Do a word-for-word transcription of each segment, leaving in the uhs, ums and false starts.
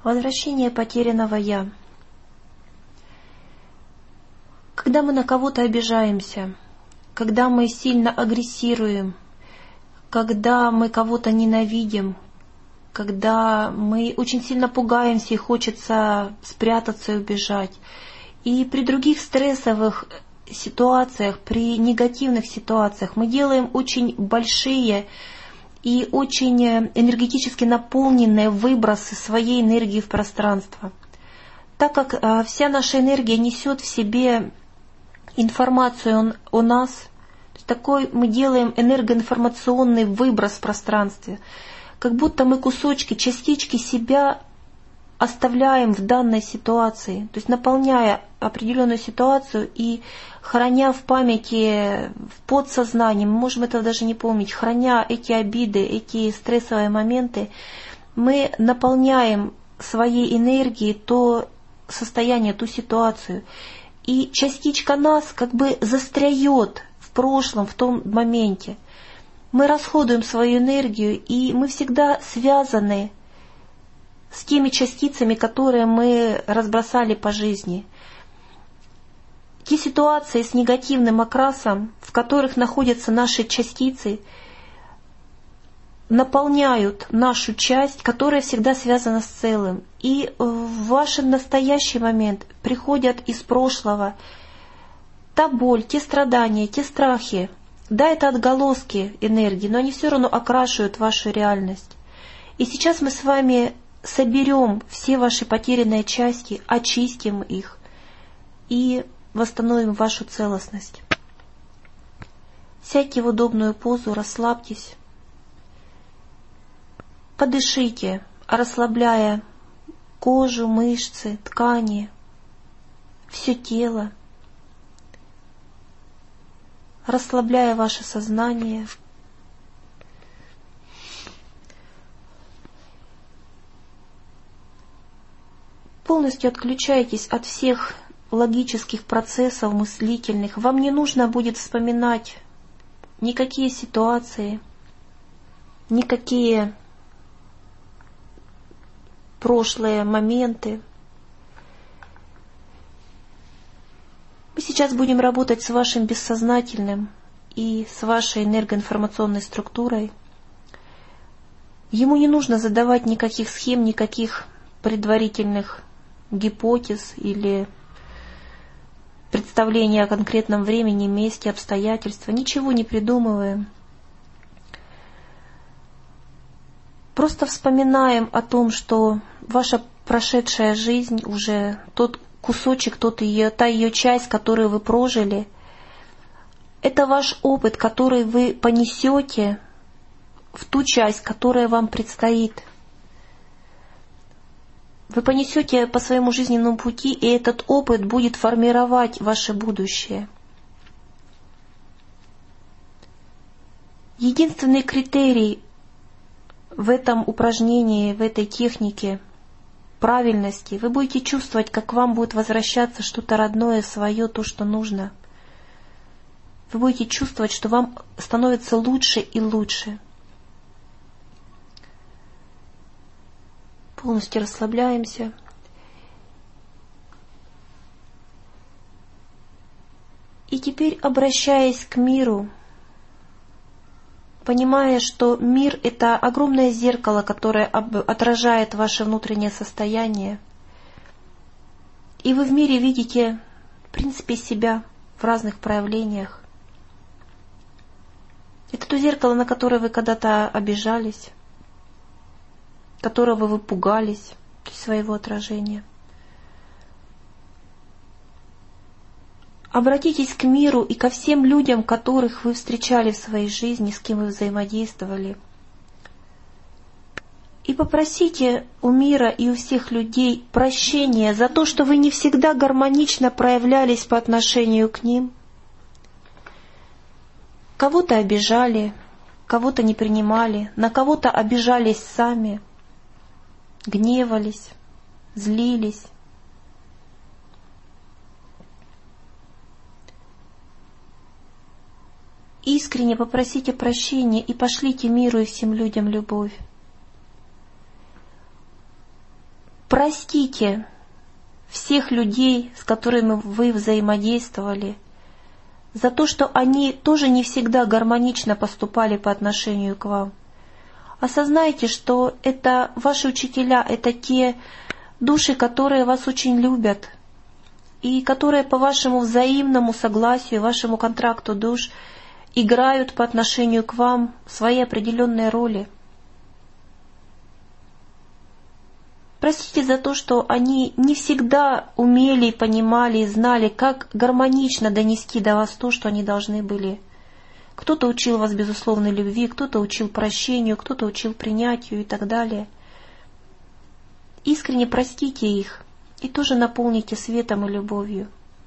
Возвращение потерянного «я». Когда мы на кого-то обижаемся, когда мы сильно агрессируем, когда мы кого-то ненавидим, когда мы очень сильно пугаемся и хочется спрятаться и убежать, и при других стрессовых ситуациях, при негативных ситуациях мы делаем очень большие и очень энергетически наполненные выбросы своей энергии в пространство. Так как вся наша энергия несет в себе информацию о нас, такой мы делаем энергоинформационный выброс в пространстве, как будто мы кусочки, частички себя оставляем в данной ситуации, то есть наполняя определенную ситуацию и храня в памяти, в подсознании, мы можем этого даже не помнить, храня эти обиды, эти стрессовые моменты, мы наполняем своей энергией то состояние, ту ситуацию. И частичка нас как бы застряет в прошлом, в том моменте. Мы расходуем свою энергию, и мы всегда связаны с теми частицами, которые мы разбросали по жизни. Те ситуации с негативным окрасом, в которых находятся наши частицы, наполняют нашу часть, которая всегда связана с целым. И в ваш настоящий момент приходят из прошлого та боль, те страдания, те страхи. Да, это отголоски энергии, но они все равно окрашивают вашу реальность. И сейчас мы с вами соберем все ваши потерянные части, очистим их и восстановим вашу целостность. Сядьте в удобную позу, расслабьтесь. Подышите, расслабляя кожу, мышцы, ткани, все тело, расслабляя ваше сознание. Полностью отключайтесь от всех логических процессов мыслительных. Вам не нужно будет вспоминать никакие ситуации, никакие прошлые моменты. Мы сейчас будем работать с вашим бессознательным и с вашей энергоинформационной структурой. Ему не нужно задавать никаких схем, никаких предварительных гипотез или представления о конкретном времени, месте, обстоятельствах. Ничего не придумываем. Просто вспоминаем о том, что ваша прошедшая жизнь, уже тот кусочек, тот ее, та ее часть, которую вы прожили, это ваш опыт, который вы понесете в ту часть, которая вам предстоит. Вы понесете по своему жизненному пути, и этот опыт будет формировать ваше будущее. Единственный критерий в этом упражнении, в этой технике правильности, вы будете чувствовать, как к вам будет возвращаться что-то родное, свое, то, что нужно. Вы будете чувствовать, что вам становится лучше и лучше. Полностью расслабляемся. И теперь, обращаясь к миру, понимая, что мир — это огромное зеркало, которое отражает ваше внутреннее состояние, и вы в мире видите, в принципе, себя в разных проявлениях. Это то зеркало, на которое вы когда-то обижались, которого вы пугались, своего отражения. Обратитесь к миру и ко всем людям, которых вы встречали в своей жизни, с кем вы взаимодействовали. И попросите у мира и у всех людей прощения за то, что вы не всегда гармонично проявлялись по отношению к ним. Кого-то обижали, кого-то не принимали, на кого-то обижались сами, гневались, злились. Искренне попросите прощения и пошлите миру и всем людям любовь. Простите всех людей, с которыми вы взаимодействовали, за то, что они тоже не всегда гармонично поступали по отношению к вам. Осознайте, что это ваши учителя, это те души, которые вас очень любят, и которые по вашему взаимному согласию, вашему контракту душ играют по отношению к вам свои определенные роли. Простите за то, что они не всегда умели, понимали и знали, как гармонично донести до вас то, что они должны были. Кто-то учил вас безусловной любви, кто-то учил прощению, кто-то учил принятию и так далее. Искренне простите их и тоже наполните светом и любовью.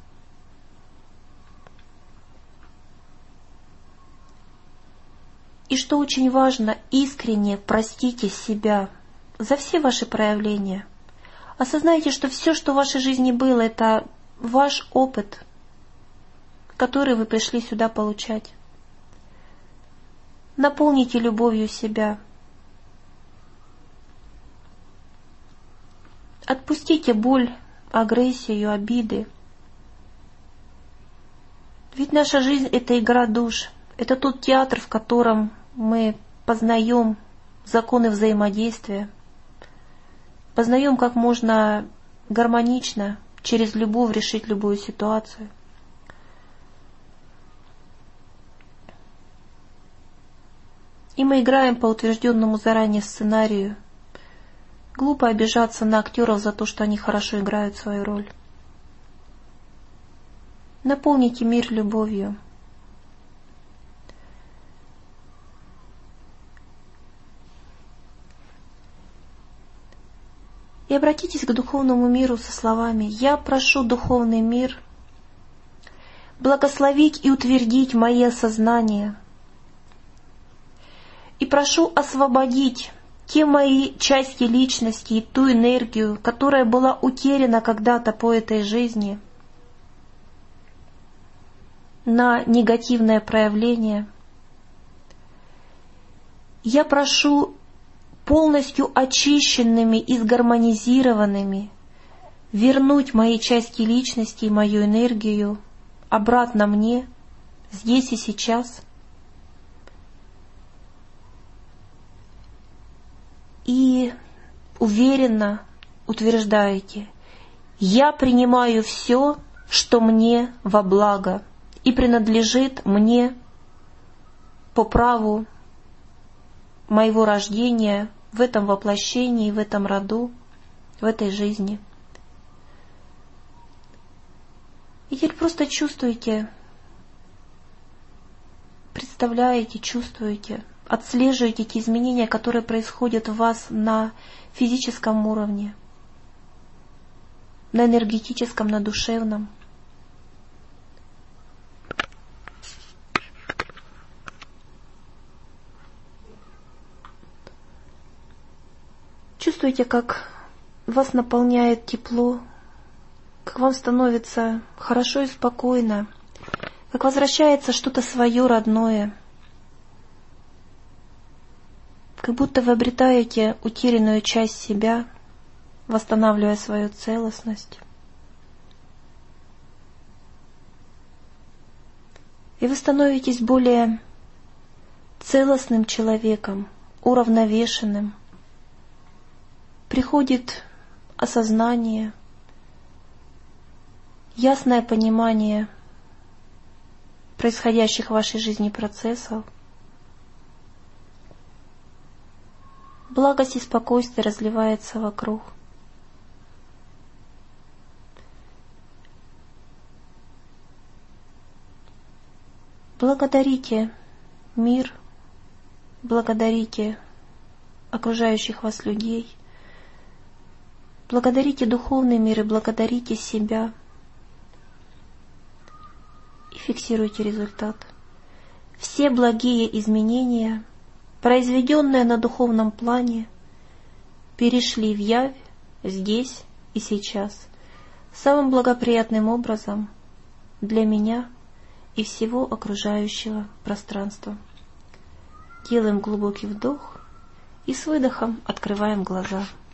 И что очень важно, искренне простите себя за все ваши проявления. Осознайте, что все, что в вашей жизни было, это ваш опыт, который вы пришли сюда получать. Наполните любовью себя. Отпустите боль, агрессию, обиды. Ведь наша жизнь — это игра душ. Это тот театр, в котором мы познаем законы взаимодействия, познаем, как можно гармонично через любовь решить любую ситуацию. И мы играем по утвержденному заранее сценарию. Глупо обижаться на актеров за то, что они хорошо играют свою роль. Наполните мир любовью. И обратитесь к духовному миру со словами: «Я прошу духовный мир благословить и утвердить мои осознания, и прошу освободить те мои части личности и ту энергию, которая была утеряна когда-то по этой жизни на негативное проявление. Я прошу полностью очищенными и сгармонизированными вернуть мои части личности и мою энергию обратно мне, здесь и сейчас. И уверенно утверждаете: я принимаю все, что мне во благо и принадлежит мне по праву моего рождения в этом воплощении, в этом роду, в этой жизни. И теперь просто чувствуйте, представляете, чувствуете, отслеживаете те изменения, которые происходят в вас на физическом уровне, на энергетическом, на душевном. Чувствуете, как вас наполняет тепло, как вам становится хорошо и спокойно, как возвращается что-то свое родное, как будто вы обретаете утерянную часть себя, восстанавливая свою целостность. И вы становитесь более целостным человеком, уравновешенным. Приходит осознание, ясное понимание происходящих в вашей жизни процессов. Благость и спокойствие разливается вокруг. Благодарите мир, благодарите окружающих вас людей, благодарите духовный мир и благодарите себя. И фиксируйте результат. Все благие изменения, произведенные на духовном плане, перешли в явь здесь и сейчас самым благоприятным образом для меня и всего окружающего пространства. Делаем глубокий вдох и с выдохом открываем глаза.